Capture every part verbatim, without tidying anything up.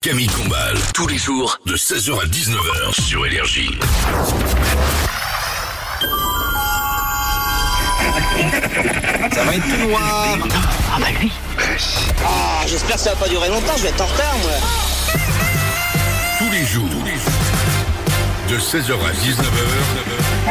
Camille Combal, tous les jours de seize heures à dix-neuf heures sur Énergie. Ça va être tout noir. Ah bah lui. Ah, j'espère que ça va pas durer longtemps, je vais être en retard, moi. Tous les jours, tous les jours, de seize heures à dix-neuf heures,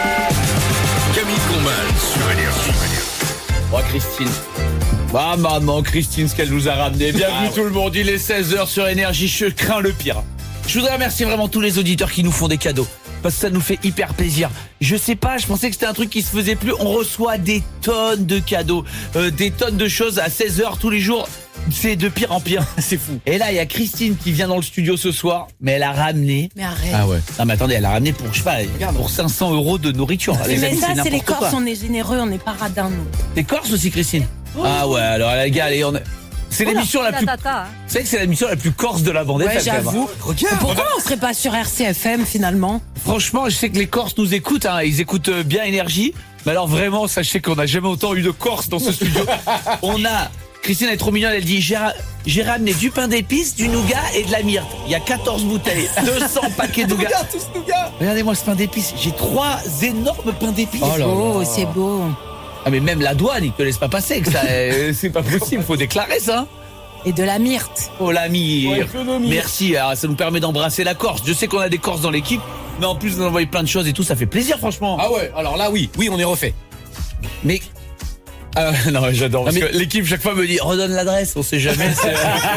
Camille Combal sur Énergie. Oh Christine. Ah maman, Christine, ce qu'elle nous a ramené. Bienvenue Ah, tout le monde, il est seize heures sur Énergie, je crains le pire. Je voudrais remercier vraiment tous les auditeurs qui nous font des cadeaux. Parce que ça nous fait hyper plaisir. Je sais pas, je pensais que c'était un truc qui se faisait plus. On reçoit des tonnes de cadeaux, euh, des tonnes de choses à seize heures tous les jours. C'est de pire en pire, c'est fou. Et là, il y a Christine qui vient dans le studio ce soir, mais elle a ramené... Mais arrête. Ah ouais. Non mais attendez, elle a ramené pour, je sais pas, pour cinq cents euros de nourriture. Mais, Les amis, ça, c'est les n'importe quoi. Corses, on est généreux, on n'est pas radins, nous. T'es corse aussi, Christine? Ah ouais, alors les gars, allez, on a... C'est l'émission la plus... Tata, hein. Vous savez que c'est l'émission la plus corse de la bande Ouais, F M, j'avoue. Regarde. Pourquoi on serait pas sur R C F M, finalement? Franchement, je sais que les Corses nous écoutent, hein, ils écoutent euh, bien Énergie. Mais alors vraiment, sachez qu'on n'a jamais autant eu de Corse dans ce studio. On a... Christine est trop mignonne, elle dit j'ai, ra- j'ai ramené du pain d'épices, du nougat et de la myrte. Il y a quatorze bouteilles, deux cents paquets de nougat. Regarde tout ce nougat. Regardez-moi ce pain d'épices, j'ai trois énormes pains d'épices. C'est beau, c'est beau. Ah mais même la douane, ils te laissent pas passer, que ça, euh, c'est pas possible, faut déclarer ça. Et de la myrte. Oh l'ami, Ouais, économie. merci, alors, ça nous permet d'embrasser la Corse. Je sais qu'on a des Corses dans l'équipe, mais en plus vous envoyez plein de choses et tout, ça fait plaisir franchement. Ah ouais, alors là oui, oui on est refait. Mais... Ah, non, j'adore, parce Ah, mais- que l'équipe chaque fois me dit redonne l'adresse, on sait jamais. C'est...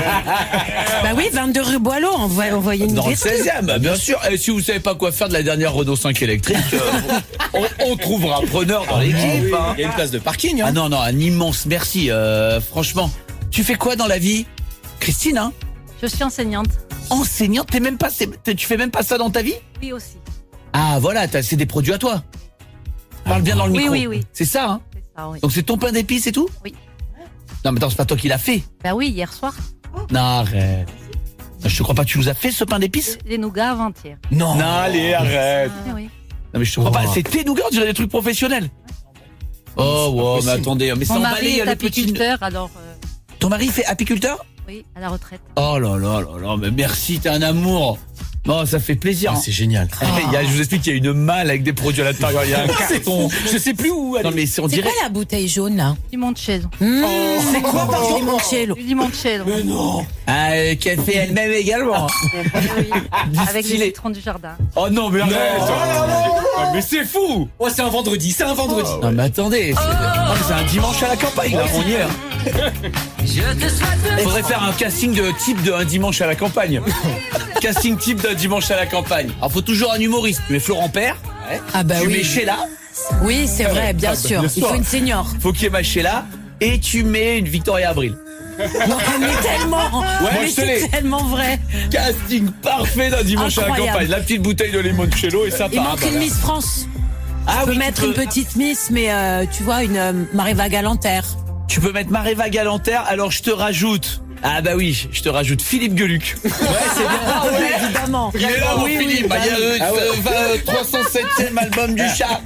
Bah oui, vingt-deux rue Boileau, on va envoyer une Dans le lettre. seizième, bah, bien sûr. Et si vous savez pas quoi faire de la dernière Renault cinq électrique, euh, on, on trouvera preneur dans l'équipe. Hein. Il y a une place de parking. Hein. Ah non, non, un immense merci, euh, franchement. Tu fais quoi dans la vie, Christine, hein? Je suis enseignante. Enseignante, t'es même pas, t'es- tu fais même pas ça dans ta vie? Oui aussi. Ah voilà, t'as, c'est des produits à toi. Parle bien dans le Oui, micro. oui, oui. C'est ça, hein? C'est ça, oui. Donc c'est ton pain d'épices et tout? Oui. Non mais attends, c'est pas toi qui l'as fait. Bah oui, hier soir. Non, arrête. Je te crois pas, tu nous as fait ce pain d'épices? Les nougats avant-hier. Non. Non, allez, arrête. Ah oui. Non mais je te crois pas, c'est tes nougats, on dirait des trucs professionnels. Oh, wow, mais attendez, mais c'est Mon emballé, mari il y a est le petit... apiculteur, alors euh, Ton mari fait apiculteur? oui, à la retraite. Oh là là là là, mais merci, t'es un amour. Oh, ça fait plaisir. Ah, c'est génial. Il y a, je vous explique qu'il y a une malle avec des produits à l'intérieur, il y a un carton. Je sais plus où aller. Non mais c'est- on C'est dirait... quoi la bouteille jaune, là? Limoncello. Mmh, c'est quoi, par limoncello? Du limoncello. Mais non. Ah, euh, qu'elle fait elle-même également. Oui, avec les Distillé. citrons du jardin. Oh non mais arrête. Oh, Ah, mais c'est fou. Oh c'est un vendredi, c'est un vendredi. Non mais attendez, c'est, non, mais c'est un dimanche à la campagne là, on y est. hein. Faudrait faire un casting de type de un dimanche à la campagne. Casting type d'un dimanche à la campagne. Alors faut toujours un humoriste. Tu mets Florent Père, Ah bah tu mets oui. Sheila, Oui, c'est vrai, bien bah, sûr. bien Il sûr. faut une senior. faut qu'il y ait ma Sheila, et tu mets une Victoria Abril. Non, mais tellement. Ouais, mais je te c'est l'ai. tellement vrai. Casting parfait d'un dimanche à la Incroyable. campagne. La petite bouteille de limoncello et ça Il part. manque une Miss France. Ah Tu peux oui, mettre tu une peux, petite Miss, mais euh, tu vois, une euh, Maréva Galanterre. tu peux mettre Maréva Galanterre, alors je te rajoute. Ah bah oui, je te rajoute Philippe Gueluc. Ouais, c'est bien. Ah oui, évidemment. Il est là, mon Oui, oui, Philippe. Bah, il y a le Ah ouais. euh, vingt, trois cent septième album du chat.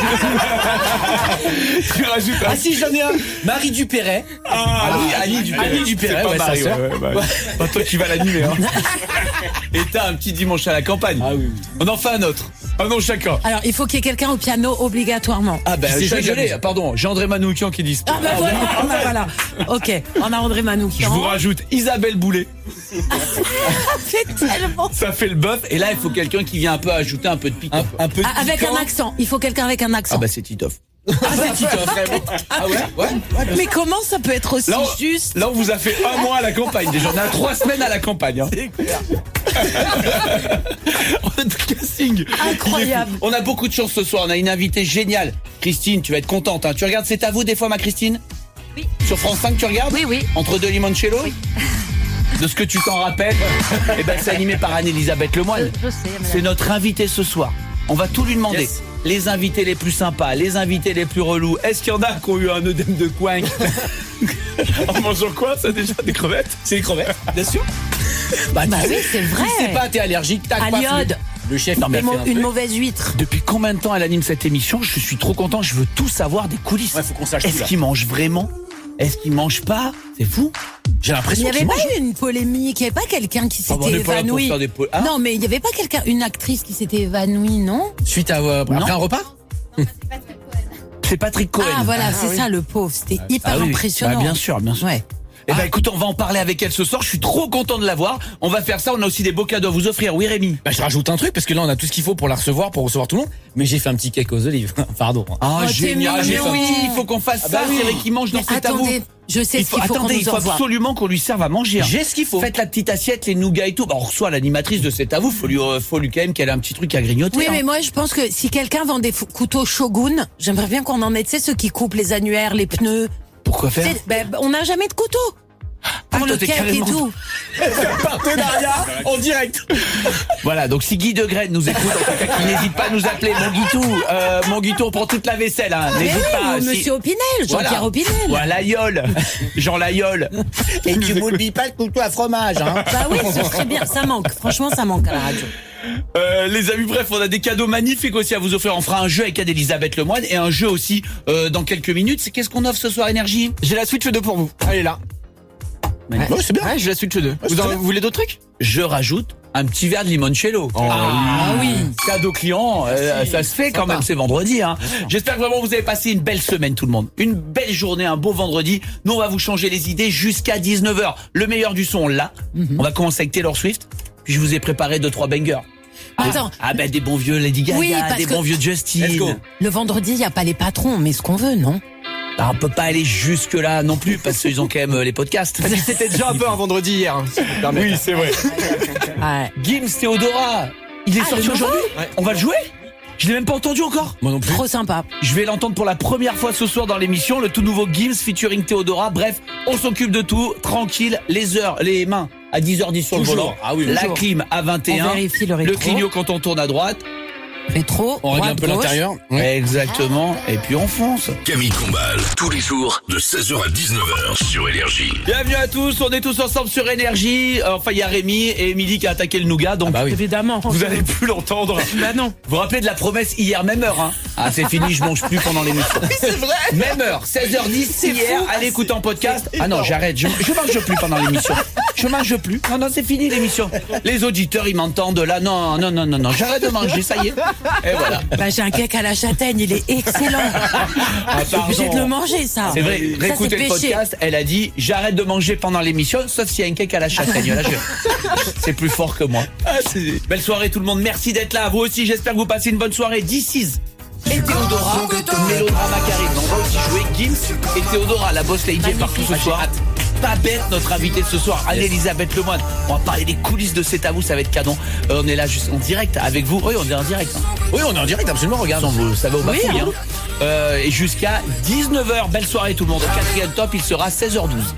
Tu rajoutes un... Ah si j'en ai un. Marie Dupéret. Ah, Annie, Annie Dupéret. Annie Dupéret, C'est pas ouais, Marie, sa sœur. ouais, ouais, ouais. Pas toi qui vas l'animer. Hein. Et t'as un petit dimanche à la campagne. Ah oui. On en fait un autre. Un nom chacun. Alors, il faut qu'il y ait quelqu'un au piano obligatoirement. Ah ben, C'est je joli. l'ai, pardon. J'ai André Manoukian qui dit. Ah bah voilà, ah bah voilà. Ok, on a André Je Manoukian. vous rajoute Isabelle Boulet. C'est tellement... Ça fait le bœuf. Et là, il faut quelqu'un qui vient un peu ajouter un peu de piquant. Un, un peu de Ah, avec piquant. un accent. Il faut quelqu'un avec un accent. Ah bah c'est Titoff. Ah c'est Titoff, vraiment. Ah ouais, ouais. ouais bien Mais comment ça peut être aussi Là, on, juste? là, on vous a fait un mois à la campagne. Déjà, on a trois semaines à la campagne. Hein. On a du casting. Incroyable. On a beaucoup de chance ce soir. On a une invitée géniale. Christine, tu vas être contente. Hein. Tu regardes C'est à vous des fois, ma Christine? Oui. Sur France cinq, tu regardes? Oui, oui. Entre deux limoncello? Oui. De ce que tu t'en rappelles, eh ben, c'est animé par Anne-Elisabeth Lemoine. Je, je sais, madame. C'est notre invitée ce soir. On va tout lui demander. Yes. Les invités les plus sympas, les invités les plus relous. Est-ce qu'il y en a qui ont eu un œdème de coin? En mangeant quoi, ça déjà? Des crevettes? C'est les crevettes, bien sûr. Bah, Bah oui, c'est vrai. Tu sais pas, t'es allergique, tac, À paf, l'iode. Le, le chef, Non, mais il a Une, fait un une truc. mauvaise huître. Depuis combien de temps elle anime cette émission? Je suis trop content, je veux tout savoir des coulisses. Ouais, faut qu'on sache tout, Est-ce là. qu'il mange vraiment Est-ce qu'il mange pas? C'est fou. J'ai Il l'impression n'y avait qu'il pas mange. eu une polémique, il n'y avait pas quelqu'un qui Ah, bon, on s'était n'est pas là pour évanoui. faire des po- hein Non, mais il n'y avait pas quelqu'un, une actrice qui s'était évanouie, non? Suite à euh, après un repas. C'est Patrick Cohen. Ah voilà, c'est ça le pauvre, c'était hyper Ah oui, impressionnant. bah, bien sûr, bien sûr. Ouais. Eh ben écoute, on va en parler avec elle ce soir. Je suis trop content de la voir. On va faire ça. On a aussi des beaux cadeaux à vous offrir. Oui, Rémi. Bah, je rajoute un truc parce que là on a tout ce qu'il faut pour la recevoir, pour recevoir tout le monde. Mais j'ai fait un petit cake aux olives. Pardon. Ah Oh, t'es génial. mignon. Mais oui, il faut qu'on fasse Ah bah ça. oui. C'est vrai qu'il mange dans Mais cet tabou. attendez, je sais Il ce faut, qu'il faut qu'on attendez, il nous faut envoie. absolument qu'on lui serve à manger. hein. J'ai ce qu'il faut. Faites la petite assiette, les nougats et tout. Bah, on reçoit l'animatrice de cet avou. Faut lui, euh, faut lui quand même qu'elle ait un petit truc à grignoter. Oui, hein. mais moi je pense que si quelqu'un vend des fou- couteaux Shogun, j'aimerais bien qu'on en ait, tu sais, ceux qui coupent les annuaires, les pneus. Pourquoi faire? C'est- ben, on n'a jamais de couteau. Pour Ah, le toi, t'es cake carrément- et tout. Partenariat en direct. Voilà, donc si Guy de Graine nous écoute, en tout cas, qu'il n'hésite pas à nous appeler. Mon Guitou, euh, mon Guitou pour toute la vaisselle. Hein. Mais N'hésite oui, pas. ou si- Monsieur Opinel, Jean-Pierre Voilà. Opinel. Voilà, Yol. Jean Layol. Et tu m'oublies pas le couteau à fromage, hein. Bah oui, ce serait bien. Ça manque. Franchement, ça manque à la radio. Euh, les amis, bref, on a des cadeaux magnifiques aussi à vous offrir. On fera un jeu avec Anne-Elisabeth Lemoine et un jeu aussi euh, dans quelques minutes. C'est qu'est-ce qu'on offre ce soir, Énergie? J'ai la Switch deux pour vous. Elle est là. Ouais, c'est bien. Ouais, j'ai la Switch deux. Vous, en- vous voulez d'autres trucs? Je rajoute un petit verre de limoncello. Ah oui. Cadeau client, euh, ça se fait quand même, c'est vendredi. Hein. J'espère que vraiment vous avez passé une belle semaine tout le monde. Une belle journée, un beau vendredi. Nous on va vous changer les idées jusqu'à dix-neuf heures. Le meilleur du son, là. On va commencer avec Taylor Swift. Puis je vous ai préparé deux trois bangers. Attends, Ah ben des bons vieux Lady Gaga, Oui, parce des que- bons vieux Justin. Let's go. le vendredi, il n'y a pas les patrons, mais ce qu'on veut, non? Bah, on peut pas aller jusque là non plus parce qu'ils ont quand même euh, les podcasts. C'est-à-dire que c'était déjà un peu un vendredi hier. hein, si vous me permettez. Oui, c'est vrai. Ouais. Gims Theodora, il est Ah, sorti le nouveau aujourd'hui. On va le jouer. Je l'ai même pas entendu encore. Moi non plus. Trop sympa. Je vais l'entendre pour la première fois ce soir dans l'émission, le tout nouveau Gims featuring Theodora. Bref, on s'occupe de tout, tranquille, les heures, les mains à dix heures dix sur Toujours. le volant, Ah oui, la toujours. clim à vingt et un, On vérifie le rétro. clignot quand on tourne à droite. Rétro, On règle un droite, peu gauche. l'intérieur. Exactement, et puis on fonce. Camille Combal, tous les jours de seize heures à dix-neuf heures sur Énergie. Bienvenue à tous, on est tous ensemble sur Énergie. Euh, Enfin, il y a Rémi et Émilie qui a attaqué le nougat, donc Ah bah oui. Évidemment. vous allez plus l'entendre. Bah non. Vous vous rappelez de la promesse hier, même heure, hein? Ah, c'est fini, je mange plus pendant l'émission. C'est vrai. Même heure, seize heures dix hier, allez écouter en podcast. Ah non, j'arrête, je, je mange plus pendant l'émission. Je mange plus. Non, non, c'est fini l'émission. Les auditeurs, ils m'entendent là. Non, non, non, non, non, j'arrête de manger, ça y est. Et voilà. Bah, j'ai un cake à la châtaigne, il est excellent. Je suis obligée de le manger, ça. C'est vrai, Ça, réécoutez le c'est péché. podcast, elle a dit j'arrête de manger pendant l'émission, sauf s'il y a un cake à la châtaigne. Là, je- c'est plus fort que moi. Belle soirée tout le monde, merci d'être là. Vous aussi, j'espère que vous passez une bonne soirée. D'ici et Théodora, Mélodrama qui arrive. On va aussi jouer Gims et Théodora, la boss lady est partout ce soir. Pas bête notre invité de ce soir, Anne-Elisabeth Lemoine. On va parler des coulisses de C'est à vous, ça va être canon. Euh, on est là juste en direct avec vous. Oui, on est en direct. Hein. Oui, on est en direct, absolument. Regarde. Vous, ça va au Oui, bafouille, hein. hein. Euh, et jusqu'à dix-neuf heures, belle soirée tout le monde. Au quatrième top, il sera seize heures douze.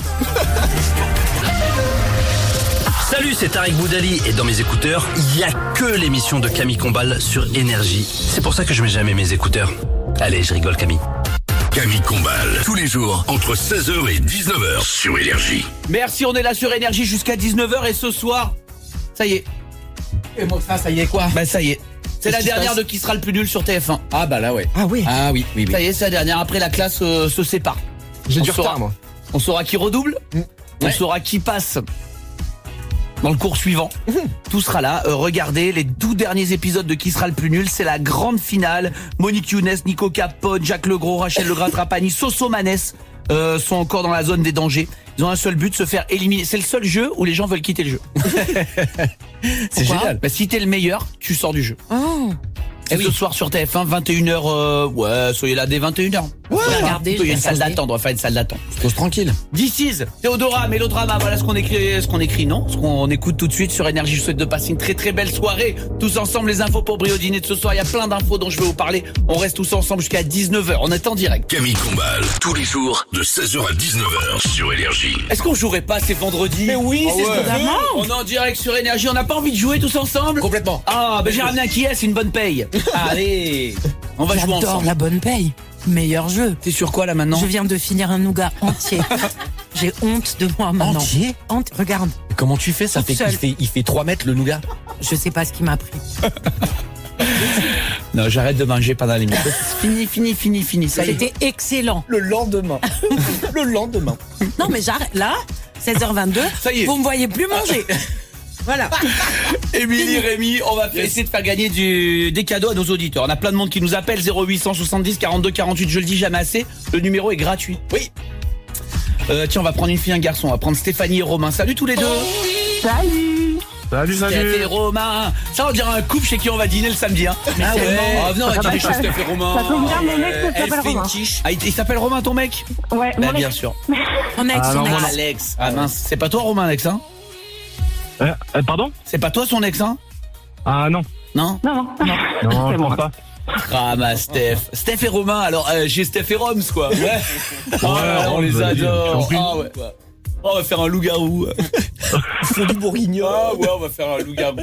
Salut, c'est Tarek Boudali et dans mes écouteurs, il y a que l'émission de Camille Combal sur Énergie. C'est pour ça que je mets jamais mes écouteurs. Allez, je rigole Camille. Camille Combal, tous les jours entre seize heures et dix-neuf heures sur Énergie. Merci, on est là sur Énergie jusqu'à dix-neuf heures et ce soir, ça y est, Et moi, ça, ça y est quoi? bah ça y est. C'est la Qu'est-ce qui se dernière passe de Qui sera le plus nul sur T F un. Ah bah là ouais. Ah oui. Ah oui, oui, oui. Ça y est, c'est la dernière. Après, la classe euh, se sépare. J'ai On du saura- retard, moi. On saura qui redouble, on Ouais. saura qui passe dans le cours suivant. Tout sera là. Euh, regardez les douze derniers épisodes de Qui sera le plus nul. C'est la grande finale. Monique Younes, Nico Capote, Jacques Legros, Rachel Legras-Trapani, Soso Manès euh, sont encore dans la zone des dangers. Ils ont un seul but, se faire éliminer. C'est le seul jeu où les gens veulent quitter le jeu. C'est Pourquoi génial. Bah, si t'es le meilleur, tu sors du jeu. Oh. Et Eh oui. ce soir sur T F un, vingt et une heures, euh, ouais, soyez là dès vingt et une heures. Ouais, regardez, Il y a je une vais salle regarder. d'attente, on va faire une salle d'attente. Pose tranquille. D'ici, Théodora, Mélodrama, voilà ce qu'on écrit, ce qu'on écrit, non? Ce qu'on écoute tout de suite sur Énergie. Je vous souhaite de passer une très très belle soirée. Tous ensemble, les infos pour Brio Dîner de ce soir. Il y a plein d'infos dont je vais vous parler. On reste tous ensemble jusqu'à dix-neuf heures. On est en direct. Camille Combal, tous les jours de seize heures à dix-neuf heures sur Énergie. Est-ce qu'on jouerait pas, c'est vendredi? Mais oui, c'est ce qu'on veut. Évidemment. On est en direct sur Énergie. On n'a pas envie de jouer tous ensemble? Complètement. Ah, ben j'ai ramené un qui est, c'est une bonne paye. Allez, on va jouer J'adore ensemble. la bonne paye. Meilleur jeu. T'es sur quoi là maintenant? Je viens de finir un nougat entier. J'ai honte de moi maintenant. Entier Honte. Regarde, Comment tu fais? Ça Toute fait seule. il fait il fait trois mètres le nougat. je sais pas ce qui m'a pris. Non, j'arrête de manger pendant l'émission. C'est fini, fini, fini, fini. Ça y est. C'était excellent. Le lendemain. Le lendemain. Non, mais j'arrête. Là, seize heures vingt-deux, Ça y est. vous me voyez plus manger. Voilà. Émilie, Rémi, on va essayer de faire gagner du, des cadeaux à nos auditeurs. On a plein de monde qui nous appelle. Zéro huit cent soixante-dix quarante-deux quarante-huit. Je le dis jamais assez. Le numéro est gratuit. Oui. Euh, tiens, on va prendre une fille et un garçon. On va prendre Stéphanie et Romain. Salut tous les deux. Salut. Salut, Steph salut. et Romain. Ça, on dirait un couple chez qui on va dîner le samedi. Hein. Ah ouais. Oh, venez, on va dîner chez Steph et Romain. Ça tombe bien, mon mec Euh, s'appelle elle fait une Romain. quiche. Ah, il, il s'appelle Romain, ton mec? Ouais, Bah, mon bien ex. sûr. On a avec Ah, son non, ex. moi, non. Alex. Ah mince, c'est pas toi Romain, Alex, hein? Euh, euh, pardon? C'est pas toi son ex, hein? Ah non. Non? Non, non. Non, C'est je moi. pense pas. Ah ma Steph. Steph et Romain, alors euh, j'ai Steph et Roms quoi. Ouais. Oh, on Roms, les vas-y, adore. j'en prie. Ah ouais. Oh, on va faire un loup-garou. Ils font du bourguignon. Ah ouais, on va faire un loup-garou.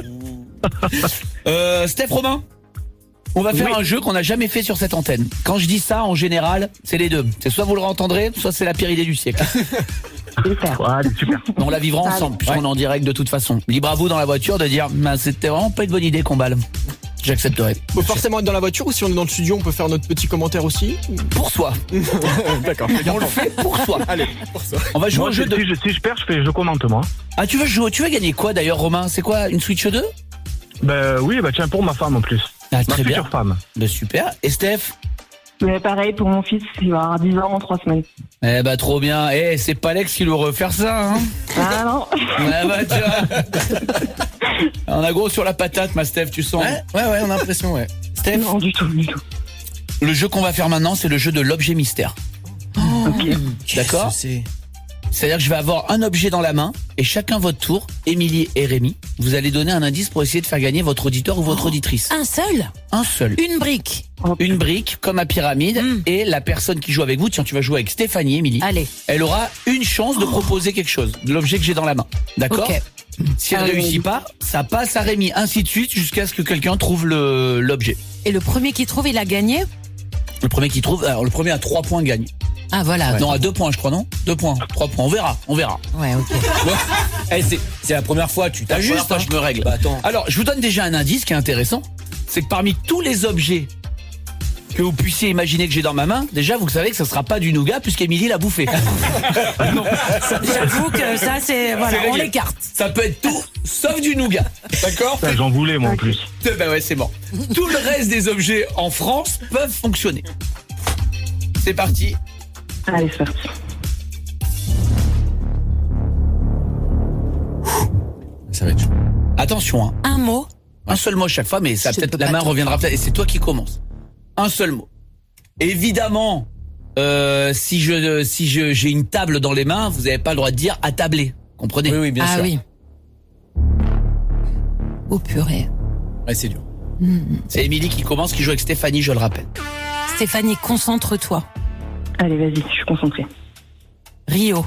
Euh, Steph, Romain, on va faire Oui. un jeu qu'on n'a jamais fait sur cette antenne. Quand je dis ça, en général, c'est les deux. C'est soit vous le entendrez, soit c'est la pire idée du siècle. Super. Ouais, allez, super. On la vivra ensemble, puisqu'on est en direct de toute façon. Libre à vous dans la voiture de dire, bah, c'était vraiment pas une bonne idée qu'on balle. J'accepterai. Faut forcément être dans la voiture ou si on est dans le studio, on peut faire notre petit commentaire aussi. Pour soi. D'accord. On le fait pour soi. Allez, pour ça. On va jouer Moi, au si, jeu de... si je, si je perds, je, fais, je commente, moi. Ah, tu veux jouer, tu veux gagner quoi d'ailleurs, Romain? C'est quoi, une Switch deux? Ben oui, bah tiens, pour ma femme en plus. Ah, Ma très bien. future femme. Bah, super. Et Steph? Mais pareil pour mon fils, il va avoir dix ans en trois semaines. Eh bah, trop bien. Eh, c'est pas Alex qui lui refaire ça, hein? Ah non. Ouais, bah, tu vois. On a gros sur la patate, ma Steph, tu sens? Ouais, ouais, ouais, on a l'impression, ouais. Steph, Non, du tout, du tout. le jeu qu'on va faire maintenant, c'est le jeu de l'objet mystère. D'accord. C'est. C'est-à-dire que je vais avoir un objet dans la main et chacun votre tour, Émilie et Rémi, vous allez donner un indice pour essayer de faire gagner votre auditeur ou votre auditrice. Un seul. Un seul. Une brique. Une brique comme à pyramide Mm. et la personne qui joue avec vous, tiens, tu vas jouer avec Stéphanie, Émilie. Allez. Elle aura une chance de proposer quelque chose, de l'objet que j'ai dans la main. D'accord? Ok. Si elle Ah, réussit oui. pas, ça passe à Rémi, ainsi de suite jusqu'à ce que quelqu'un trouve le l'objet. Et le premier qui trouve, il a gagné. Le premier qui trouve, alors le premier à trois points gagne. Ah voilà. Non, à deux points, je crois, non? Deux points, trois points, on verra, on verra. Ouais, ok. Eh, c'est, c'est la première fois, tu La première t'ajustes. fois, hein. je me règle. Bah, attends. Alors, je vous donne déjà un indice qui est intéressant. C'est que parmi tous les objets que vous puissiez imaginer que j'ai dans ma main, déjà, vous savez que ça sera pas du nougat puisqu'Émilie l'a bouffé. Non, ça, J'avoue que ça, c'est. Voilà, C'est on réglé. l'écarte. ça peut être tout sauf du nougat. D'accord? Ça, j'en voulais, moi, en plus. Bah ouais, c'est bon. Tout le reste des objets en France peuvent fonctionner. C'est parti. Allez, c'est parti. Ça va être chaud. Attention, hein. Un mot. Un seul mot chaque fois, mais ça Je peut-être peux la pas main tout reviendra peut-être. Et c'est toi qui commence. Un seul mot. Évidemment, euh, si je si je j'ai une table dans les mains, vous n'avez pas le droit de dire attabler. Comprenez? Oui, oui, bien ah sûr. oui. Oh purée. Ouais, c'est dur. C'est Émilie qui commence, qui joue avec Stéphanie, je le rappelle. Stéphanie, concentre-toi. Allez, vas-y, je suis concentrée. Rio.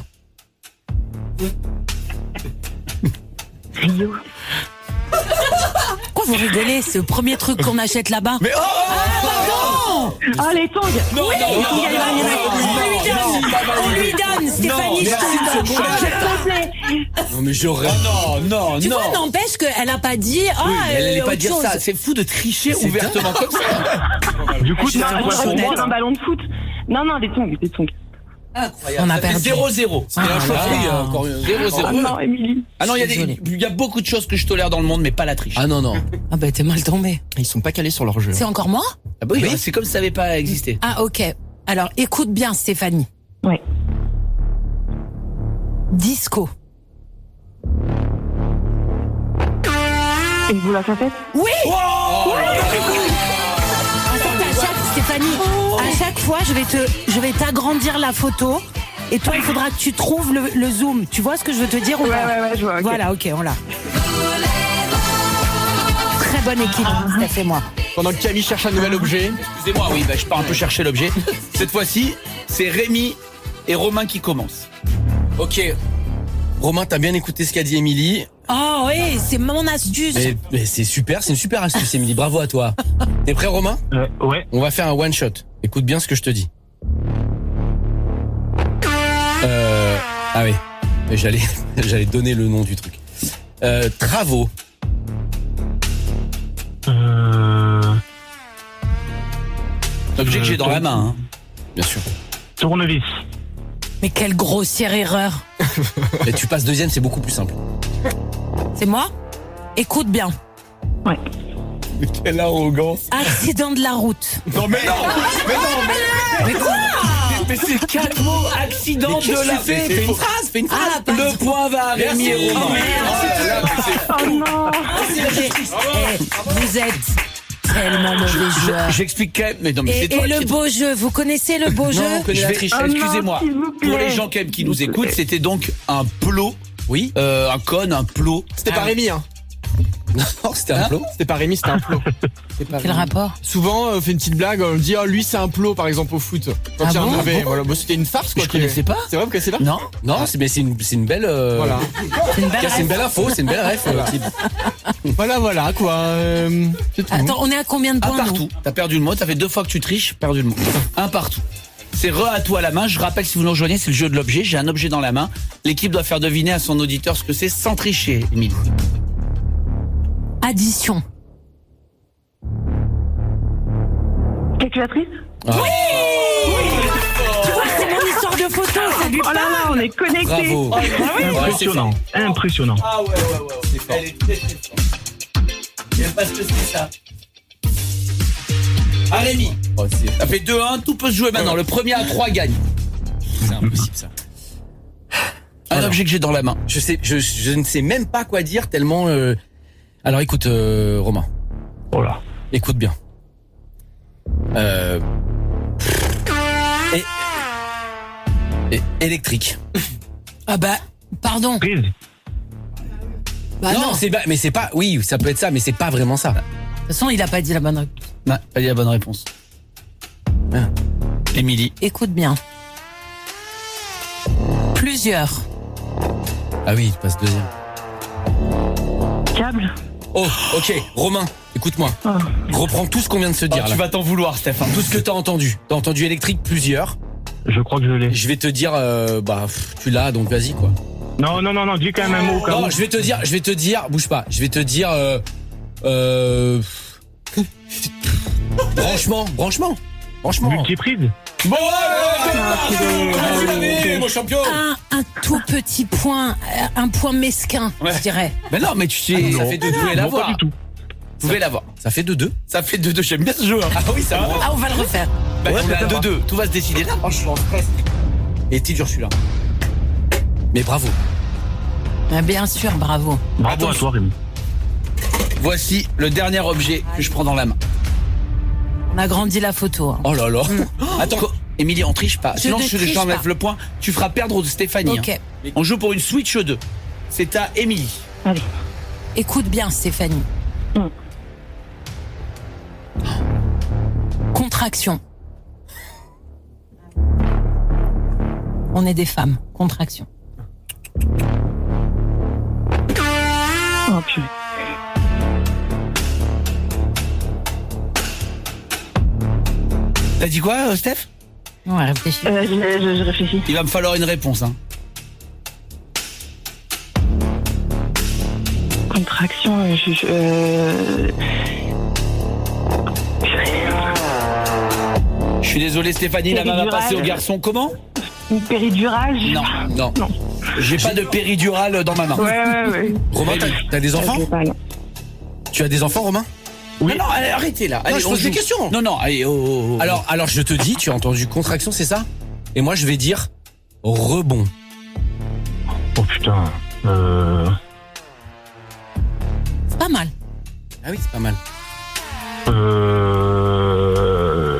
Rio. Pourquoi vous rigolez? C'est le premier truc qu'on achète là-bas. Mais oh, Oh, les tongs. non, non, non, Il y a non, une non, année. non, On lui donne. On lui donne. Stéphanie, je te le donne. S'il te plaît. Non, mais j'aurais. non, non, Tu non. vois, n'empêche qu'elle a pas dit. Ah, Oui, mais elle n'allait euh, pas autre dire chose. ça. C'est fou de tricher ouvertement comme ça. Du coup, Je c'est suis un point honnête. pour moi. Sur un ballon de foot. Non, non, des tongs, des tongs. Incroyable. On a Ça fait perdu. zéro zéro. C'est la chaufferie, euh, encore une- zéro zéro. Ah non, Émilie. Ah non, il y a Désolée. des, il y a beaucoup de choses que je tolère dans le monde, mais pas la triche. Ah non, non. Ah bah t'es mal tombé. Ils sont pas calés sur leur jeu. C'est encore moi? Ah bah oui, c'est comme si ça n'avait pas existé. Ah ok. Alors écoute bien Stéphanie. Ouais. Disco. Et vous la faites? Oui. En fait, à chaque, Stéphanie, à chaque fois, je vais te, je vais t'agrandir la photo. Et toi, il faudra que tu trouves le, le zoom. Tu vois ce que je veux te dire ou Ouais, pas? ouais, ouais, je vois. ok. Voilà, ok, on l'a. Très bonne équipe, Steph et moi. Pendant que Camille cherche un nouvel objet. Excusez-moi, oui, bah, je pars un peu chercher l'objet. Cette fois-ci, c'est Rémi et Romain qui commencent. Ok. Romain, t'as bien écouté ce qu'a dit Émilie. Oh oui, c'est mon astuce. Mais, mais c'est super, c'est une super astuce, Émilie. Bravo à toi. T'es prêt, Romain? Euh, ouais. On va faire un one shot. Écoute bien ce que je te dis. Euh, ah oui. Mais J'allais, j'allais donner le nom du truc. Euh, travaux. Euh, L'objet que j'ai dans la main. Hein. Bien sûr. Tournevis. Mais quelle grossière erreur. Et tu passes deuxième, c'est beaucoup plus simple. C'est moi? Écoute bien. Ouais. Quelle arrogance. Accident de la route. Non mais non, mais non, mais, Mais quoi? mais c'est quatre mots. Accident Mais de la fais, fais une phrase, fais une phrase. Ah, pardon. Le point va à Rémi et Merci. Romain. Oh, merde. Oh non. Eh, vous êtes tellement mauvais joueurs. J'explique quand même, mais non mais Et, c'est toi et le qui- beau jeu, vous connaissez le beau jeu? on connaît Je la vais- triche. Oh non, Excusez-moi. s'il vous plaît. Pour les gens quand même qui nous S'il vous écoutent, plaît. c'était donc un plot, Oui. euh, un cône, un plot. C'était pas Rémi, hein. Non, c'était un Hein plot. C'était pas Rémi, c'était un plot. Quel rapport? Souvent, on fait une petite blague, on dit, oh, lui, c'est un plot, par exemple, au foot. Quand Ah il y a bon un mauvais. Voilà. Bon, c'était une farce, quoi. Je qui- connaissais pas. C'est vrai, vous connaissez pas? Non. Non, c'est mais c'est une, c'est une belle. euh, Voilà. C'est une belle C'est une belle info, c'est une belle ref. euh, Tib. Voilà, voilà, quoi. Euh, c'est tout. Attends, on est à combien de Un points, nous? partout. T'as perdu le mot. Ça fait deux fois que tu triches, perdu le mot. Un partout. C'est re à toi la main. Je rappelle, si vous nous rejoignez, c'est le jeu de l'objet. J'ai un objet dans la main. L'équipe doit faire deviner à son auditeur ce que c'est sans tricher, Émilie. Addition. Calculatrice? Tu vois, c'est mon histoire de photo, ça lui Oh là là, parle. on est connectés. Bravo. Impressionnant. Impressionnant. Ah ouais, ouais, ouais. C'est fort. Elle est très très forte. J'aime pas ce que c'est ça. Ah Rémi, Oh, c'est ça fait deux un, tout peut se jouer maintenant. Le premier à trois gagne. c'est impossible ça. Un Alors. objet que j'ai dans la main. Je sais, je, je ne sais même pas quoi dire tellement. euh, Alors écoute, euh, Romain, Oh là. écoute bien. Euh... Et... et- électrique. Ah bah, pardon. Prise. Bah non, non, de c'est pas, mais c'est pas. Oui, ça peut être ça, mais c'est pas vraiment ça. toute façon, il a pas dit la bonne réponse. Non, pas dit la bonne réponse. Ah. Émilie. Écoute bien. Plusieurs. Ah oui, il passe deuxième. Câble. Oh, ok, Romain, écoute-moi. Oh. Reprends tout ce qu'on vient de se dire Oh, là. tu vas t'en vouloir, Stéphane. Tout ce que t'as entendu. T'as entendu électrique plusieurs. Je crois que je l'ai. Je vais te dire, euh, bah, pff, tu l'as, donc vas-y quoi. Non, non, non, non, dis quand même un mot au cas où. Non, je vais te dire, je vais te dire, bouge pas. Je vais te dire, euh, euh, branchement, branchement, branchement. Multiprise. Bon, allez, mon champion. Un, un tout petit point, euh, un point mesquin, Ouais. je dirais. Mais non, mais tu sais, ça fait deux deux. Vous pouvez Non, l'avoir. pas du tout. Vous pouvez l'avoir. Ça fait deux deux. Ça fait deux deux. J'aime bien ce jeu. Hein. Ah oui, ça va. Ah, on va le refaire. Bah, Ouais, on est à ça deux va. deux. Tout va se décider là. Oh, je suis en stress. Et t'es dur celui-là. Mais bravo. Ah, bien sûr, bravo. Bravo à toi, Rémi. Voici le dernier objet que je prends dans la main. On a grandi la photo. hein. Oh là là. Attends, Co- Émilie, on triche pas. Je Sinon, ne je triche t'enlève pas. le point. Tu feras perdre Stéphanie. Ok. hein. On joue pour une Switch deux. C'est à Émilie. Allez. Écoute bien, Stéphanie. Mm. Contraction. On est des femmes. Contraction. Oh purée. T'as dit quoi, euh, Steph? Ouais, réfléchis. Euh, je, je, je réfléchis. Il va me falloir une réponse. Hein. Contraction, je... je euh... Je suis désolé, Stéphanie, la main va Péridurale. passer au garçon. Comment? Une péridurale. Non, non. Non. J'ai pas de péridurale dans ma main. Ouais, ouais, ouais. Romain, t'as, t'as des enfants? Je sais pas, non. Tu as des enfants, Romain? Non, non, allez, arrêtez là. Allez, je on pose des joue. questions. Non, non, allez, oh, oh, oh. Alors, alors je te dis, tu as entendu contraction, c'est ça? Et moi, je vais dire rebond. Oh putain. Euh. C'est pas mal. Ah oui, c'est pas mal. Euh.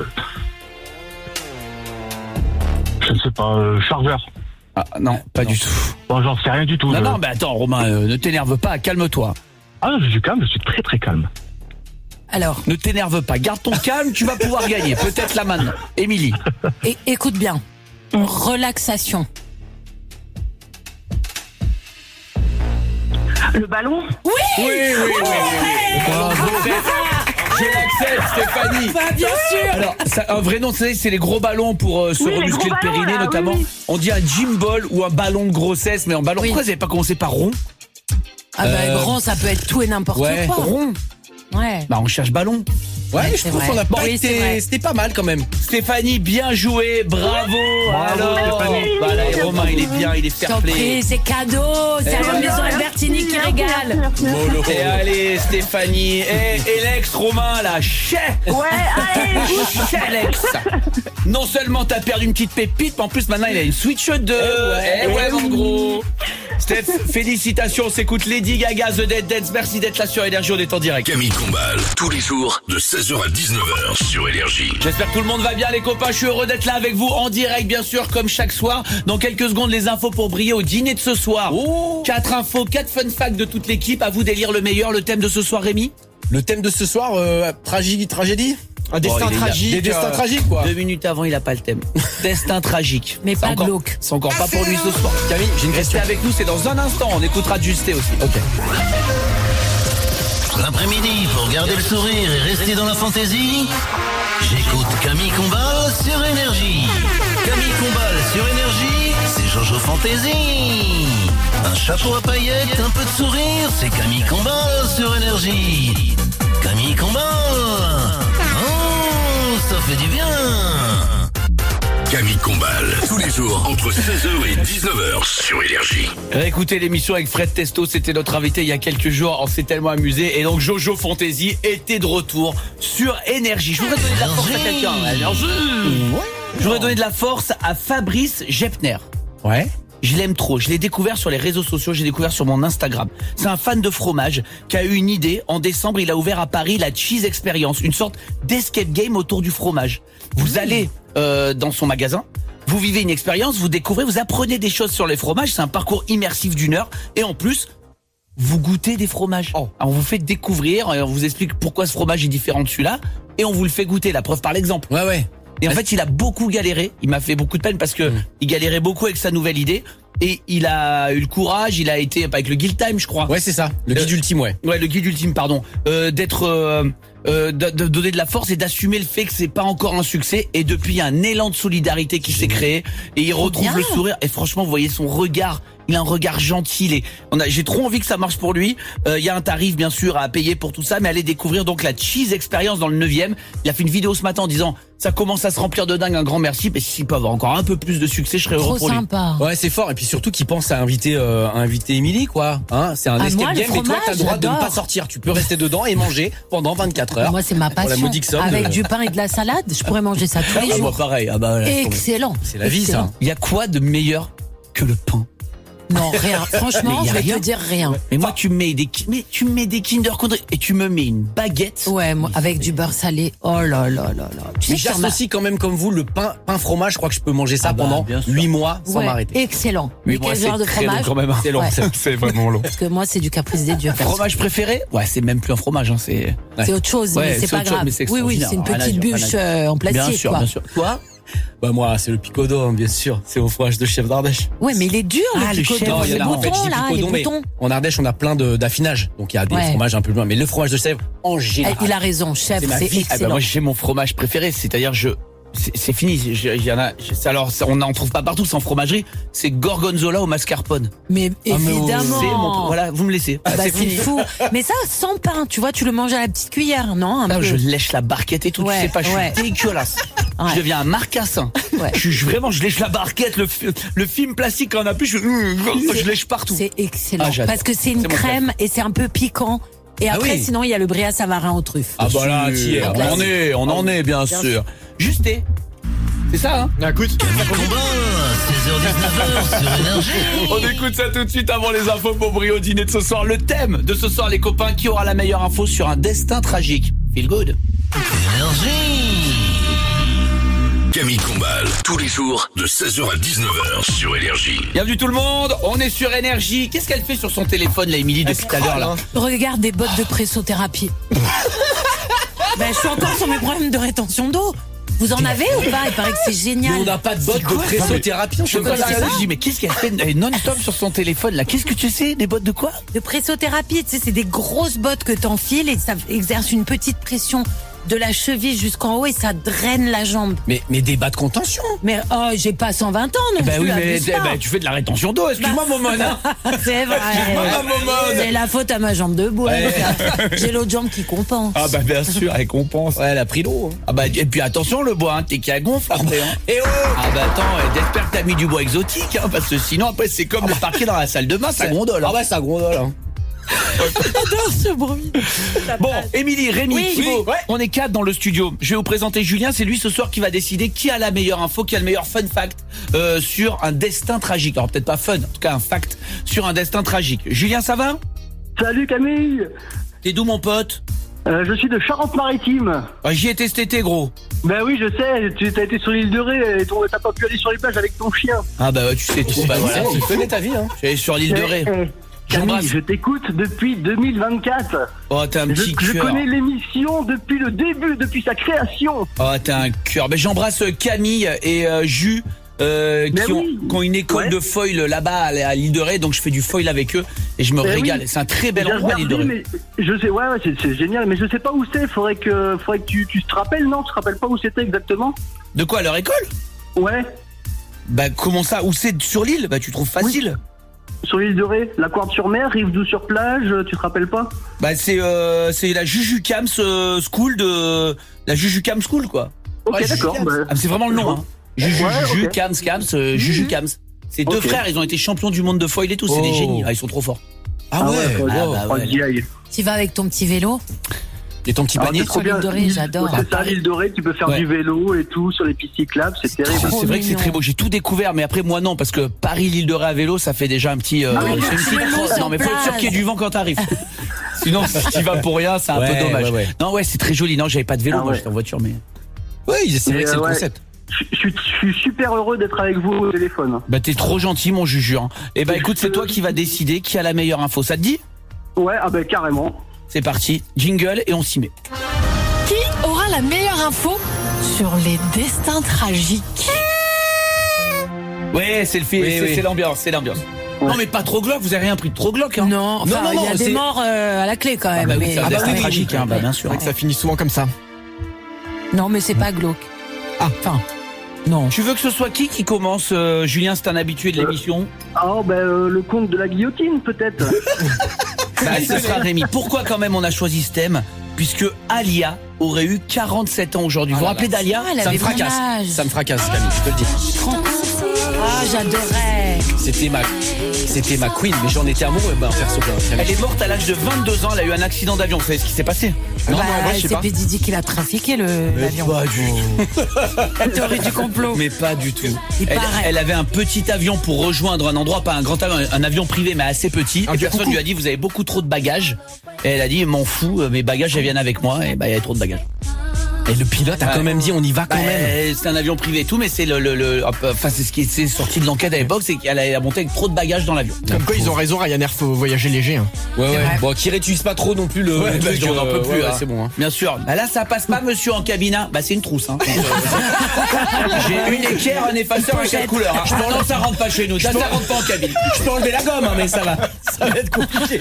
Je ne sais pas, euh, chargeur. Ah, non, pas du tout. Bon, j'en sais rien du tout. Non, je- non, mais attends, Romain, euh, ne t'énerve pas, calme-toi. Ah, je suis calme, je suis très très calme. Alors, Ne t'énerve pas, garde ton calme, tu vas pouvoir gagner. Peut-être là maintenant. Émilie. é- écoute bien. Relaxation. Le ballon. Oui, oui, oui, oui, oui. Bravo. Je l'accepte, Stéphanie. Bah, bien sûr. Alors, ça, un vrai nom, c'est c'est les gros ballons pour euh, se Oui, les remuscler gros le périnée, ballons, là, notamment. oui, oui. On dit un gym ball ou un ballon de grossesse, mais en ballon. Oui. Pourquoi vous n'avez pas commencé par rond? Ah bah, Euh, grand, ça peut être tout et n'importe Ouais, quoi. Rond. Ouais. Bah on cherche ballon. Ouais, Ouais, je c'est trouve vrai. qu'on a pas Oui, c'est été. vrai. C'était pas mal quand même. Stéphanie, bien joué, bravo. Alors, Stéphanie. bah là, et Romain, il est bien, il est fair T'en play. prie, c'est cadeau. C'est à la voilà. maison Albertini qui régale. Mollo. Et allez, Stéphanie, et, et l'ex Romain là, chais. Ouais, allez. Chais, l'ex. Non seulement t'as perdu une petite pépite, mais en plus maintenant il a une Switch deux. Eh ouais, mon gros. Steph, félicitations, on s'écoute Lady Gaga, The Dead Dance. Merci d'être là sur Énergie, on est en direct. Camille Combal, tous les jours, de seize heures à dix-neuf heures sur Énergie. J'espère que tout le monde va bien les copains, je suis heureux d'être là avec vous en direct bien sûr comme chaque soir. Dans quelques secondes les infos pour briller au dîner de ce soir. Oh. Quatre infos, quatre fun facts de toute l'équipe, à vous d'élire le meilleur. Le thème de ce soir Rémi? Le thème de ce soir, euh, tragique, tragédie. Un destin il est là. tragique. Des destins euh, tragiques quoi. Deux minutes avant il a pas le thème. Destin tragique. Mais C'est pas encore- glauque. C'est encore pas pour lui ce soir. Camille, j'ai une Restez question. avec nous, c'est dans un instant, on écoutera Justé aussi. Ok. L'après-midi, pour garder le sourire et rester dans la fantaisie, j'écoute Camille Combal sur Énergie. Camille Combal sur Énergie, c'est Jojo Fantaisie. Un chapeau à paillettes, un peu de sourire, c'est Camille Combal sur Énergie. Camille Combal, oh, ça fait du bien. Camille Combal, tous les jours, entre seize heures et dix-neuf heures sur Énergie. Réécoutez l'émission avec Fred Testo, c'était notre invité il y a quelques jours, on s'est tellement amusé. Et donc Jojo Fantasy était de retour sur Énergie. Je voudrais donner de la force à quelqu'un. Énergie. Je voudrais donner de la force à Fabrice Gepner. Ouais. Je l'aime trop, je l'ai découvert sur les réseaux sociaux, j'ai découvert sur mon Instagram. C'est un fan de fromage qui a eu une idée. En décembre, il a ouvert à Paris la Cheese Experience, une sorte d'escape game autour du fromage. Vous allez euh, dans son magasin, vous vivez une expérience, vous découvrez, vous apprenez des choses sur les fromages. C'est un parcours immersif d'une heure. Et en plus, vous goûtez des fromages. Oh. Alors, on vous fait découvrir, et on vous explique pourquoi ce fromage est différent de celui-là. Et on vous le fait goûter, la preuve par l'exemple. Ouais, ouais. Et en fait, il a beaucoup galéré. Il m'a fait beaucoup de peine parce que Mm. il galérait beaucoup avec sa nouvelle idée. Et il a eu le courage, il a été avec le Guild Time, je crois. Ouais, c'est ça. Le guide Euh, ultime, ouais. Ouais, le guide ultime, pardon. Euh, d'être, euh, euh, de, de donner de la force et d'assumer le fait que c'est pas encore un succès. Et depuis, il y a un élan de solidarité qui s'est créé. Et il retrouve bien. le sourire. Et franchement, vous voyez son regard. Il a un regard gentil. Il est- on a, j'ai trop envie que ça marche pour lui. Euh, Il y a un tarif, bien sûr, à payer pour tout ça. Mais allez découvrir donc la Cheese Experience dans le neuvième. Il a fait une vidéo ce matin en disant, ça commence à se remplir de dingue. Un grand merci. Mais s'il peut avoir encore un peu plus de succès, je serais heureux Trop pour lui. sympa. Ouais, c'est fort. Et puis surtout qu'il pense à inviter, euh, à inviter Émilie, quoi. Hein, c'est un Ah, escape moi, le game, mais toi, t'as le droit fromage, de ne pas j'adore. sortir. Tu peux rester dedans et manger pendant vingt-quatre heures. Moi, c'est ma Pour la passion. modique somme Avec de- du pain et de la salade, je pourrais manger ça tous les Ah, moi, jours. pareil. Ah, bah, laisse tomber. Excellent. C'est la vie, Excellent. ça. Il y a quoi de meilleur que le pain? Non, rien. Franchement, Mais y a je vais rien. te dire rien. Mais moi, tu me mets des, ki- mais tu me mets des Kinder Country et tu me mets une baguette. Ouais, moi, avec du beurre salé. Oh là là là là. Tu Mais sais qu'il y en a- j'associe quand même comme vous le pain, pain fromage. Je crois que je peux manger ça Ah bah, pendant bien sûr. huit mois sans Ouais, m'arrêter. excellent. Mais Mais moi, quel c'est genre de très long fromage? quand même. C'est long, Ouais. c'est- c'est vraiment long. Parce que moi, c'est du caprice des dieux. perso. Fromage préféré? Ouais, c'est même plus un fromage, hein, c'est. C'est autre chose, Ouais, mais c'est c'est pas autre chose, grave. mais c'est Oui, oui, c'est une extraordinaire. Rien à petite dire, rien à bûche dire. euh, en plastique, Bien sûr, quoi. bien sûr. Toi? Bah moi, c'est le picodon, hein, bien sûr. C'est au fromage de chef d'Ardèche. Ouais, mais il est dur, Ah, le le picodon. chèvre, Non, il y Les en a en fait, je boutons, dis là, les picodon, mais boutons. en Ardèche, on a plein de- d'affinage. Donc il y a des Ouais. fromages un peu plus loin. Mais le fromage de chèvre, en Eh, général. Il a raison, chef, C'est ma c'est vie. Ah bah excellent. moi, j'ai mon fromage préféré, c'est-à-dire je. C'est c'est fini, je- il y en a. je- Alors, ça, on n'en trouve pas partout, c'est en fromagerie. C'est gorgonzola au mascarpone. Mais évidemment. C'est mon. Voilà, vous me laissez. Bah, Ah, c'est c'est fini. fou. Mais ça, sans pain, tu vois, tu le manges à la petite cuillère, non? Un Ah, peu. je lèche la barquette et tout, Ouais, tu sais pas, je suis ouais. dégueulasse. Ouais. Je deviens un marcassin. Ouais. Je, je- vraiment, je lèche la barquette, le, fi- le film plastique quand on a plus, je, je lèche partout. C'est excellent. Ah, j'adore. parce que c'est une C'est mon crème et c'est un peu piquant. Et Ah après, oui. sinon, il y a le bria savarin aux truffes. Ah bah là, t'y es. Un on en classique. est, on en est, bien, Bien sûr. Justé. C'est ça, hein? Ah, écoute, Camille Combal, seize heures dix-neuf heures sur Énergie. On écoute ça tout de suite avant les infos pour briller au dîner de ce soir. Le thème de ce soir, les copains, qui aura la meilleure info sur un destin tragique? Feel good. Énergie. Camille Combal, tous les jours, de seize heures à dix-neuf heures sur Énergie. Bienvenue tout le monde, on est sur Énergie. Qu'est-ce qu'elle fait sur son téléphone, là, Émilie, depuis tout à l'heure, là? Regarde des bottes de pressothérapie. Ben, je suis encore sur mes problèmes de rétention d'eau. Vous en avez ou pas? Il paraît que c'est Mais génial. on n'a pas de bottes de pressothérapie. Je me connaissais suis pas. dit, mais qu'est-ce qu'elle fait Elle est non-stop sur son téléphone, là? Qu'est-ce que tu sais? Des bottes de quoi? De pressothérapie, tu sais, c'est des grosses bottes que t'enfiles et ça exerce une petite pression de la cheville jusqu'en haut et ça draine la jambe. Mais, mais des bas de contention. Mais oh, j'ai pas cent vingt ans non Bah plus. oui, mais abuse pas. bah, tu fais de la rétention d'eau, excuse-moi, Bah. Momone. Hein. C'est vrai. Ah, Momone. C'est la faute à ma jambe de bois. Ouais. J'ai l'autre jambe qui compense. Ah bah bien sûr, elle compense. Ouais, elle a pris l'eau. hein. Ah bah et puis attention le bois, hein, t'es qu'à gonfle après. Hein. Et oh Ah bah attends, euh, j'espère que t'as mis du bois exotique, hein, parce que sinon après c'est comme le parquet dans la salle de bain, ça gondole. Ah Hein. ouais, ça gondole. Hein. J'adore ce bruit. Bon, Émilie, Rémi, Oui. Thibaut, Oui. on est quatre dans le studio. Je vais vous présenter Julien, c'est lui ce soir qui va décider qui a la meilleure info, qui a le meilleur fun fact euh, sur un destin tragique. Alors peut-être pas fun, en tout cas un fact sur un destin tragique. Julien, ça va? Salut Camille. T'es d'où mon pote? Euh, je suis de Charente-Maritime. Ah, j'y étais cet été, gros. Ben oui, je sais, tu as été sur l'île de Ré et ton- t'as pas pu aller sur les plages avec ton chien. Ah bah ouais, tu sais tout. Bah voilà, Tu connais ta vie, hein. j'allais sur l'île de Ré. Eh, eh, J'embrasse. Camille, je t'écoute depuis deux mille vingt-quatre. Oh, t'as un Je, petit je cœur. connais l'émission depuis le début, depuis sa création. Oh, t'as un cœur. Ben, j'embrasse euh, Camille et euh, Jus. Euh, Mais qui, ont, oui. qui ont une école Ouais. de foil là-bas à, à l'île de Ré, donc je fais du foil avec eux et je me Mais régale. oui. C'est un très bel J'ai endroit l'île de Ré. regardé, mais je sais, ouais, ouais, c'est, c'est génial, mais je sais pas où c'est. Faudrait que, faudrait que tu, tu te rappelles, non? Tu te rappelles pas où c'était exactement? De quoi, à leur école? Ouais, Bah comment ça? Où c'est sur l'île? Bah tu trouves facile. sur l'île de Ré, la Couarde-sur-Mer, Rive-Doux-sur-Plage, tu te rappelles pas? Bah c'est euh, c'est la Jujucams euh, School de la Jujucam School quoi. Ok, Ouais, d'accord. Jujucams. bah, Ah, c'est vraiment le nom. Hein. Juju, Ouais, Juju, ok. Cams, Cams, euh, Jujucams. C'est deux Ok. frères, ils ont été champions du monde de foil et tout. C'est des Oh. génies. Ah, ils sont trop forts. Ah ouais. faut- Ah wow. bah oh, ouais. j'y aille. Tu vas avec ton petit vélo? Et ton petit Ah, panier. c'est trop sur l'île bien. de Ré, L'île- j'adore. ouais, C'est ça, l'île de Ré, tu peux faire Ouais. du vélo et tout sur les pistes cyclables, c'est terrible. C'est Trop vrai que c'est mignon. très beau. J'ai tout découvert, mais après moi non, parce que Paris, l'île de Ré à vélo, ça fait déjà un petit. Euh, Ah oui, c'est une tu petite le mets crosse. sur Non, mais faut être sûr place. qu'il y ait du vent quand t'arrives. Sinon, si tu vas pour rien, c'est un Ouais, peu dommage. ouais, ouais. Non, ouais, c'est très joli. Non, j'avais pas de vélo, Ah moi ouais. j'étais en voiture, mais. Ouais, c'est vrai Mais, que c'est le ouais. concept. Je, je suis- je suis super heureux d'être avec vous au téléphone. Bah t'es trop gentil, mon Juju. Hein. Et bah écoute, c'est toi qui vas décider qui a la meilleure info. Ça te dit? Ouais, ah ben carrément. C'est parti. Jingle et on s'y met. Qui aura la meilleure info sur les destins tragiques? Ouais, c'est le film, Oui, c'est oui. c'est l'ambiance, c'est l'ambiance. Non mais pas trop glauque, vous avez rien pris de trop glauque. Hein. Non, enfin, non, il y non, a des c'est- morts euh, à la clé quand Ah même. bah oui, mais- c'est un Ah bah destin oui, tragique, hein, bah bien sûr. C'est vrai que ça finit souvent comme ça. Non, mais c'est pas glauque. Ah. Enfin, non. Tu veux que ce soit qui qui commence euh, Julien, c'est un habitué de l'émission. Ah ben euh, le comte de la guillotine peut-être. Bah, ce sera Rémi. Pourquoi quand même on a choisi ce thème? Puisque Alia aurait eu quarante-sept ans aujourd'hui. Vous vous Ah là rappelez là. d'Alia? Ah, elle Ça me avait mon fracasse. âge. Ça me fracasse, Camille, je te le dis. Ah, j'adorais. C'était ma, c'était ma queen, mais j'en étais amoureux, ben, perso. Camille. Elle est morte à l'âge de vingt-deux ans, elle a eu un accident d'avion. Vous savez ce qui s'est passé? Non, Bah, non, moi, je sais c'est pas. P. Diddy qui l'a trafiqué, le- l'avion. Pas du tout. La théorie du complot. Mais pas du tout. Il Elle, paraît. elle avait un petit avion pour rejoindre un endroit, pas un grand avion, un avion privé, mais assez petit. Un et vieux personne coucou. lui a dit, vous avez beaucoup trop de bagages. Et elle a dit, m'en fous, mes bagages, elles viennent avec moi. Et bah, il y avait trop de bagages. Et le pilote a Ouais. quand même dit, on y va quand Bah, même. c'est un avion privé et tout, mais c'est le, le, le- enfin, c'est ce qui est sorti de l'enquête à l'époque, c'est qu'elle a monté avec trop de bagages dans l'avion. Comme quoi, ils ont raison, Ryanair, faut voyager léger. Hein. Ouais, ouais. vrai. Bon, qui réutilise pas trop non plus le. Ouais, le bah, truc, on en euh, peut plus, ouais, là. ouais, c'est bon, hein. Bien sûr. Bah là, ça passe pas, monsieur, en cabine. Hein. Bah, c'est une trousse. Hein. Donc, euh, j'ai une équerre, un effaceur, un quatre couleurs. Hein. Je pense que ça rentre pas chez nous. Ça, ça rentre pas en cabine. Je peux enlever la gomme, hein, mais ça va. Ça va être compliqué.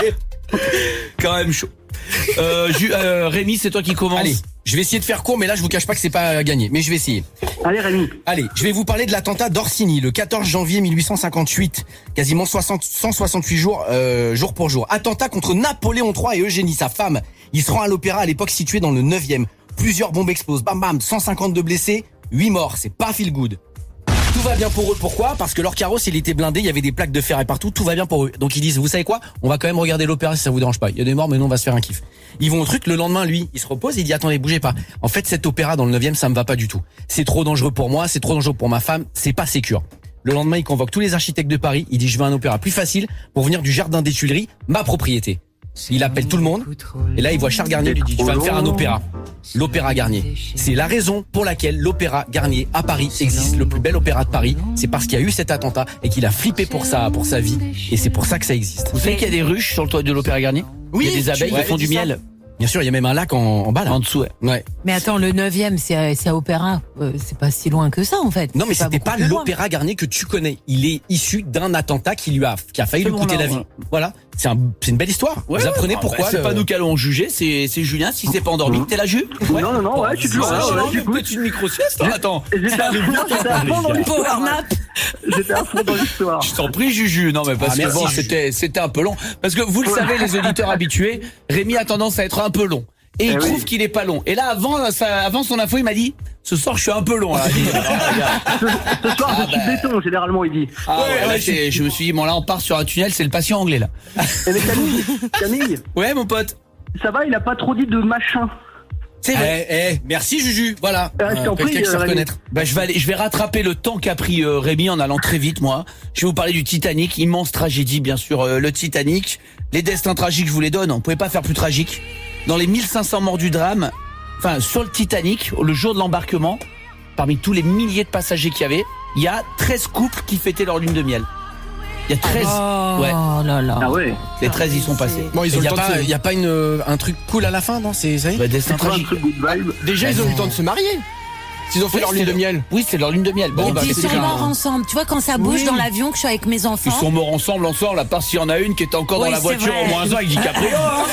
Quand même chaud. Euh, Ju- euh, Rémi, c'est toi qui commence. Allez, je vais essayer de faire court, mais là, je vous cache pas que c'est pas gagné. Mais je vais essayer. Allez Rémi. Allez, je vais vous parler de l'attentat d'Orsini, le quatorze janvier mille huit cent cinquante-huit. Quasiment soixante, cent soixante-huit jours, euh, jour pour jour. Attentat contre Napoléon trois et Eugénie, sa femme. Il se rend à l'opéra à l'époque situé dans le neuvième. Plusieurs bombes explosent. Bam bam, cent cinquante-deux blessés, huit morts. C'est pas feel good. Tout va bien pour eux. Pourquoi? Parce que leur carrosse, il était blindé, il y avait des plaques de fer et partout, tout va bien pour eux. Donc ils disent, vous savez quoi? On va quand même regarder l'opéra si ça vous dérange pas. Il y a des morts, mais nous on va se faire un kiff. Ils vont au truc, le lendemain, lui, il se repose, il dit, attendez, bougez pas. En fait, cet opéra dans le neuvième, ça me va pas du tout. C'est trop dangereux pour moi, c'est trop dangereux pour ma femme, c'est pas sécure. Le lendemain, il convoque tous les architectes de Paris, il dit, je veux un opéra plus facile pour venir du jardin des Tuileries, ma propriété. Il appelle tout le monde, et là, il voit Charles Garnier, il lui dit, tu vas me faire un opéra. L'opéra Garnier. C'est la raison pour laquelle l'opéra Garnier à Paris existe, le plus bel opéra de Paris. C'est parce qu'il y a eu cet attentat et qu'il a flippé pour ça, pour sa vie. Et c'est pour ça que ça existe. Vous savez qu'il y a des ruches sur le toit de l'Opéra Garnier? Oui, Il y a des abeilles tu qui font du m'avais dit miel. Bien sûr, il y a même un lac en, en bas là. En dessous, ouais. Ouais. Mais attends, le neuvième, c'est à, c'est à Opéra. Euh, c'est pas si loin que ça, en fait. Non, mais C'est c'était beaucoup pas plus loin. l'opéra Garnier que tu connais. Il est issu d'un attentat qui lui a, qui a failli C'est lui bon, coûter là, la vie. voilà. Voilà. C'est un, c'est une belle histoire. Ouais, Vous apprenez bah, pourquoi c'est le- pas nous qui allons juger, c'est c'est Julien. Si c'est pas endormi, t'es là, Jules? Non, non, non, ouais, je suis toujours là, ouais, j'écoute. Petite micro-sieste, hein, attends. J'étais à fond, j'étais à fond dans l'histoire. J'étais à fond dans l'histoire. Je t'en prie, Juju. Non, mais parce Ah, que merci, bon, Juju. c'était c'était un peu long. Parce que vous le savez, les auditeurs habitués, Rémi a tendance à être un peu long. Et il Eh trouve oui. qu'il est pas long. Et là, avant, sa- avant son info, il m'a dit, ce soir, je suis un peu long. Là. Il dit, alors, regarde. Ce, ce soir, Ah, je suis bah. béton, généralement, il dit. Ah, ouais, ouais, là, ouais, c'est- je me suis dit, bon, là, on part sur un tunnel, c'est le patient anglais, là. Eh, mais Camille, Camille, Ouais, mon pote. ça va, il a pas trop dit de machin. C'est vrai. Eh, eh, merci Juju, voilà. Ah, je t'en quelqu'un prie, qui sait euh, reconnaître. Bah, je vais aller, je vais rattraper le temps qu'a pris euh, Rémi en allant très vite, moi. Je vais vous parler du Titanic, immense tragédie, bien sûr. euh, le Titanic, les destins tragiques, je vous les donne. On pouvait pas faire plus tragique. Dans les mille cinq cents morts du drame, enfin sur le Titanic, le jour de l'embarquement, parmi tous les milliers de passagers qu'il y avait, il y a treize couples qui fêtaient leur lune de miel. Il y a treize. Oh Ouais. là là. Ah ouais. Les treize y sont passés. Bon, ils ont Il y le a temps de pas, se... y a pas une, euh, un truc cool à la fin, non? C'est ça y est Bah, destin C'est pas un tragique. truc good vibe. Déjà, ils ont eu le temps de se marier. S'ils ont fait Oui, leur c'est lune de le- miel. Oui, c'est leur lune de miel. Bon, Et bah, puis ils c'est sont clair. morts ensemble. Tu vois, quand ça bouge Oui. dans l'avion, que je suis avec mes enfants. Ils sont morts ensemble, ensemble, à part s'il y en a une qui était encore Oui, dans la c'est voiture vrai. au moins un avec DiCaprio.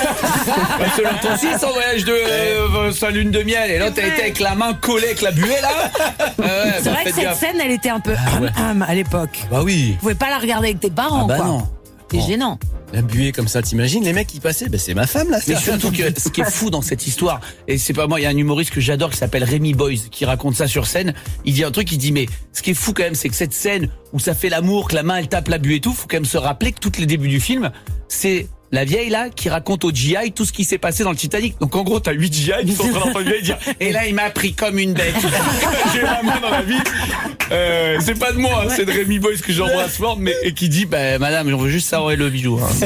Parce que l'autre aussi, son voyage de euh, sa lune de miel. Et l'autre, elle était avec la main collée avec la buée, là. Ouais, C'est bah, vrai que faites cette gaffe. scène, elle était un peu hum, hum à l'époque. Bah oui. Tu pouvais pas la regarder avec tes parents, Ah bah quoi. non. C'est Bon. gênant. La buée comme ça, t'imagines les mecs qui passaient? Bah c'est ma femme là. Mais ça. surtout que ce qui est fou dans cette histoire, et c'est pas moi, il y a un humoriste que j'adore qui s'appelle Rémi Boys qui raconte ça sur scène. Il dit un truc, il dit mais ce qui est fou quand même, c'est que cette scène où ça fait l'amour, que la main elle tape la buée et tout, faut quand même se rappeler que tous les débuts du film, c'est la vieille là qui raconte au G I tout ce qui s'est passé dans le Titanic. Donc en gros t'as huit G I qui sont en train d'entendre une vieille dire et là il m'a pris comme une bête. J'ai la main dans la vie. Euh, c'est pas de moi, hein, c'est de Rémi Boys que j'embrasse fort, mais et qui dit bah madame on veut juste savoir le bijou. Hein.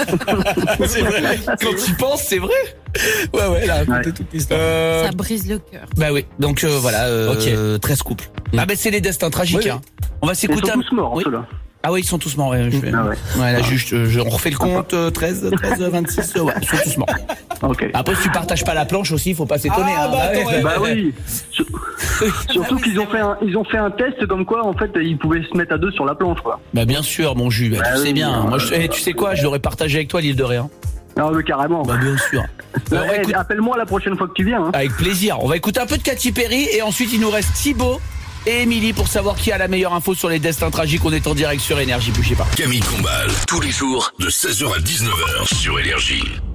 C'est vrai. Quand tu y penses c'est vrai. Ouais ouais, elle a raconté Ouais. toute l'histoire. Euh, Ça brise le cœur. bah oui, donc euh, voilà, euh, treize couples. Ah bah c'est les destins tragiques. Oui, oui. Hein. On va Ils s'écouter sont un... tous morts, Oui. ceux-là. Ah oui, ils sont tous morts. Ouais, je vais... Ah ouais. ouais, là, juste, je, je- on refait le compte. euh, treize, treize, vingt-six, euh, ouais, ils sont tous morts. Ok. Après, si tu partages pas la planche aussi, il faut pas s'étonner. Ah, hein. bah, attends, ouais, Bah ouais. oui. Sur- Surtout qu'ils ont fait un, ils ont fait un test comme quoi en fait ils pouvaient se mettre à deux sur la planche quoi. Bah bien sûr, mon jus, bah, Bah tu sais oui, bien. euh, Moi, je- eh, tu sais quoi, je l'aurais partagé avec toi l'île de Ré. Hein. Non mais carrément. Bah bien sûr. Alors, Eh, écoute, appelle-moi la prochaine fois que tu viens. Hein. avec plaisir. On va écouter un peu de Katy Perry et ensuite il nous reste Thibaut et Émilie pour savoir qui a la meilleure info sur les destins tragiques. On est en direct sur Énergie, bougez pas. Camille Combal, tous les jours de seize heures à dix-neuf heures sur Énergie.